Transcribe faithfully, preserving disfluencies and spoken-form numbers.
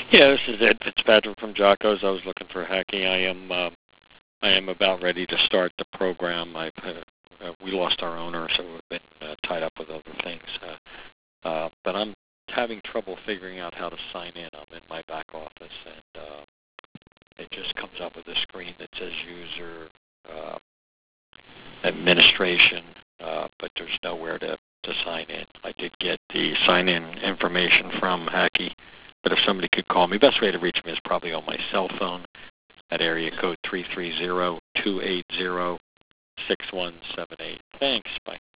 Yeah, this is Ed Fitzpatrick from Jocko's. I was looking for hacking. I am um, I am about ready to start the program. I uh, uh, we lost our owner, so we've been uh, tied up with other things. Uh, uh, but I'm having trouble figuring out how to sign in. I'm in my back office, and uh, it just comes up with a screen that says user uh, administration, uh, but there's nowhere to, to sign in. I did get the sign-in information from Hacky, but if somebody could call me, best way to reach me is probably on my cell phone at area code three three zero, two eight zero, six one seven eight. Thanks. Bye.